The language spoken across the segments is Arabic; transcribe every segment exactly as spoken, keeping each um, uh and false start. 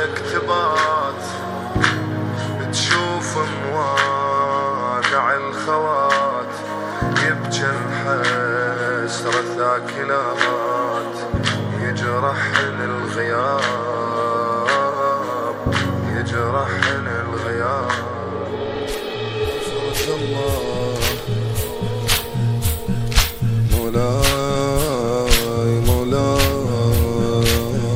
دمعتك تبات تشوف مواقع الخوات يبجى الحسرة ثاكلات يجرحن الغياب يجرحن الغياب. فرج الله مولاي مولاي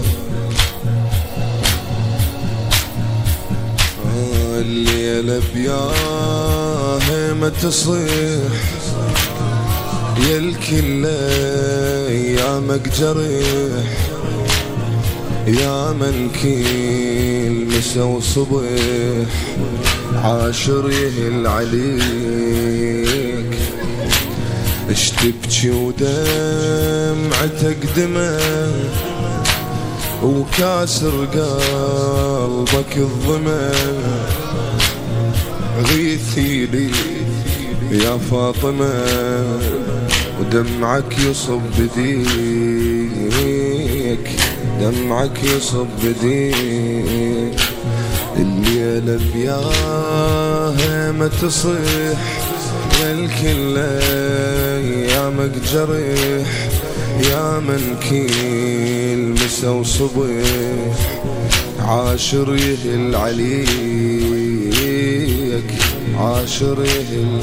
الليلة بياه ما تصيح يا الكل ايامك جريح يا من كيل مسا وصبح عاشر يهل عليك اش تبكي ودمعتك دمع وكاسر قلبك الظما غيثي لي يا فاطمة ودمعك يصب بديك دمعك يصب بديك. الليلة بياها ما تصيح يا الكل ايامك جريح يا من كيل مسا وصبح عاشر يهل عليك عاشر يهل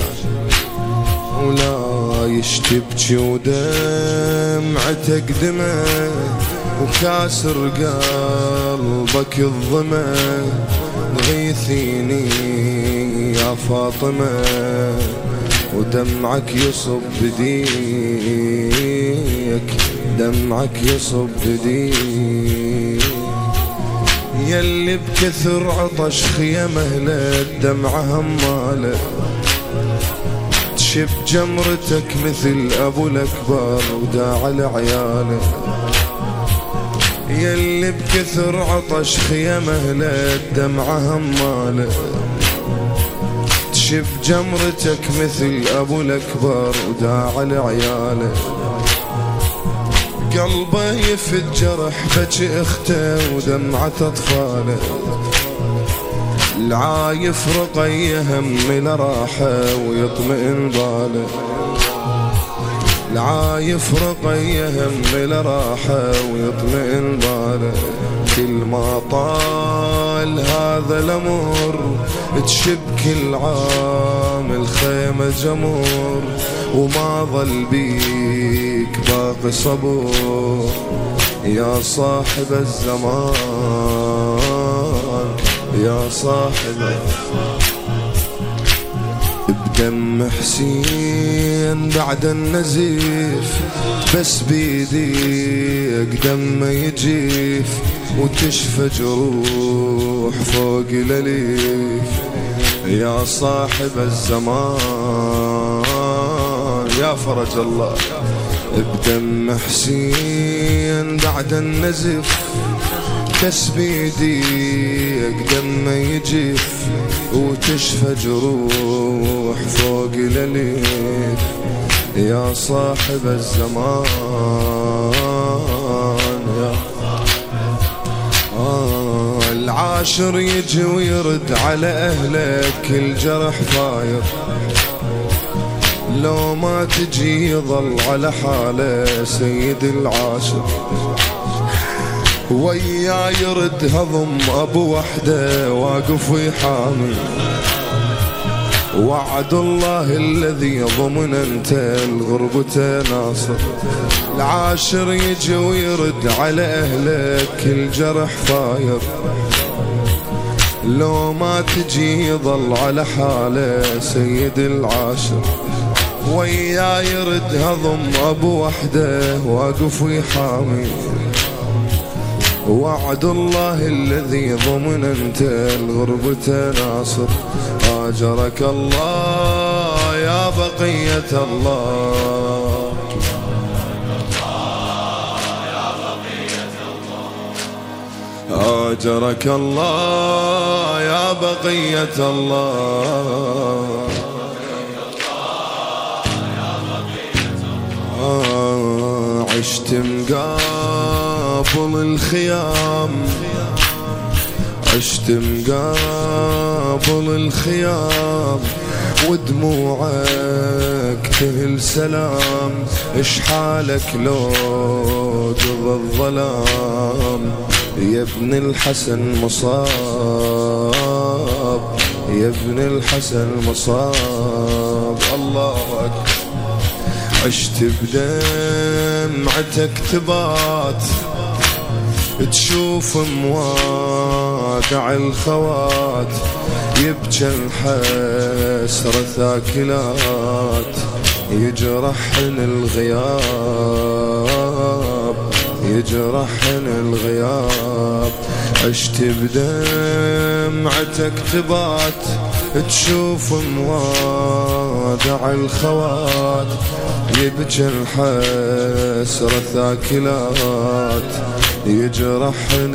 ولا يشتبكي ودمعتك دمع وكاسر قلبك الظما غيثيني يا فاطمة ودمعك يصب بديك دمعك يصب بديك. يلي بكثر عطش خيمه للدمعة هماله تشب جمرتك مثل ابو الاكبر وداع لعياله. يلي بكثر عطش خيمه للدمعة هماله تشب جمرتك مثل ابو الاكبر وداع لعياله. قلبه يفد جرح بكي اخته ودمعة اطفاله العايف رقي هم لراحه ويطمئن باله العايف رقي هم لراحه ويطمئن باله. كل ما طال هذا الامر تشب كل عام الخيمة جمر وما ظل بيك باقي صبور يا صاحب الزمان يا صاحب بدم حسين بعد النزيف بس بيديك دم يجيف وتشفى جروح فوق الاليف يا صاحب الزمان يا فرج الله. بدم حسين بعد النزف بس بيديك دم يجيف وتشفى جروح فوق الاليف يا صاحب الزمان يا آه. العاشر يجي ويرد على اهلك الجرح فاير لو ما تجي يظل على حاله سيد العاشر ويا يرد هضم ابو وحده واقف ويحامي وعد الله الذي ضمن انت الغربة ناصر. العاشر يجي ويرد على اهلك الجرح فاير لو ما تجي يظل على حاله سيد العاشر ويا يرد هضم ابو وحده واقف ويحامي وعد الله الذي ضمن انت الغربة ناصر. آجرك الله يا بقية الله آجرك الله يا بقية الله آه عشت مقابل الخيام عشت مقابل الخيام ودموعك تهل سلام. اش حالك لو قضى الظلام يا ابن الحسن مصاب، يا ابن الحسن مصاب. الله أكبر. عشت بدمعتك تبات تشوف مواقع الخوات، يبكى الحسرة ثاكلات، يجرحن الغياب، يجرحن الغياب. عشت بدمعتك تبات تشوف مواقع الخوات، يبكى الحسرة ثاكلات، يجرحن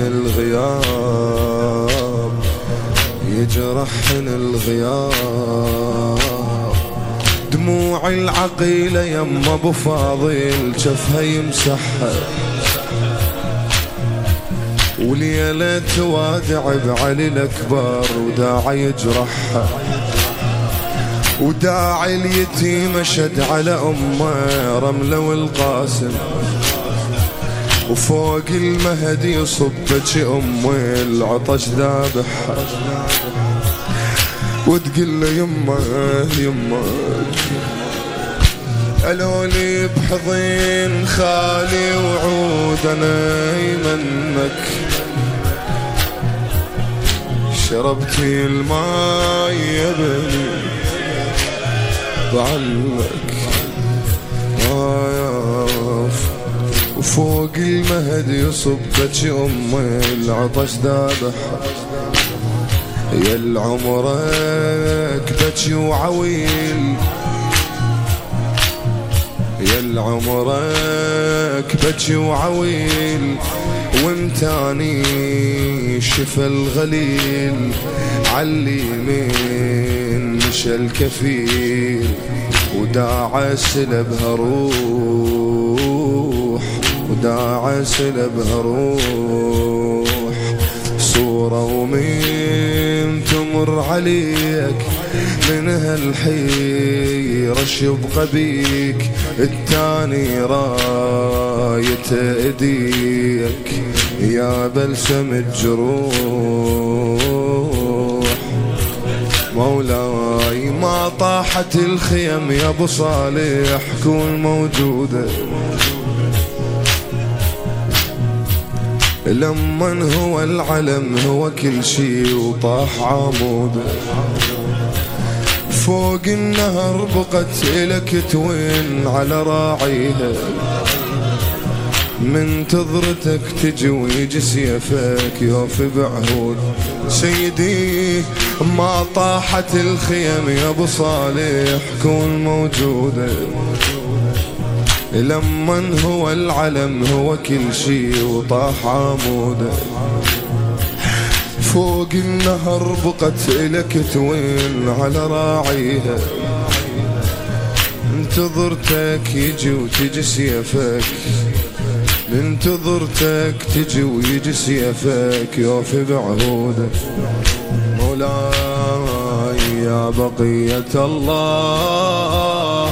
الغياب، يجرحن الغياب. دموع العقيلة يما ابو فاضل شفها يمسحها، وليلة توادع بعلي الأكبر وداعي يجرحها، وداعي اليتيم شد على أمه رملة والقاسم، وفوق المهدي يصبك أمي العطش ذابحها، وتقول له يمه يمه ألولي بحضين خالي وعود أنا يمنك، شربتي الماء يا بني بعلمك آياف، وفوق المهدي يصبك أمي العطش ذابحها، يا العمرك بكي وعويل، يا العمرك بكي وعويل، وانتاني شفى الغليل، عاليمين مشى الكفيل، وداعس لبها روح، وداعس لبها روح. صورة ومين تمر عليك من هالحيرة يبقى بيك، التاني راية ايديك يا بلسم الجروح. مولاي ما طاحت الخيم يا ابو صالح كون موجودة، لمن هو العلم هو كل شي وطاح عموده، فوق النهر بقت إلك توين على راعيها، من تضرتك تجي ويجي سيفك يوفي بعهود. سيدي ما طاحت الخيم يا ابو صالح كون موجودة، لمن هو العلم هو كل شي وطاح عموده، فوق النهر بقت إلك توين على راعيها، انتظرتك يجي وتجي سيفك، انتظرتك تجي ويجي سيفك يوفي بعهودك. مولاي يا بقية الله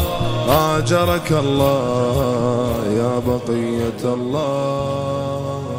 آجرك الله، يا بقية الله.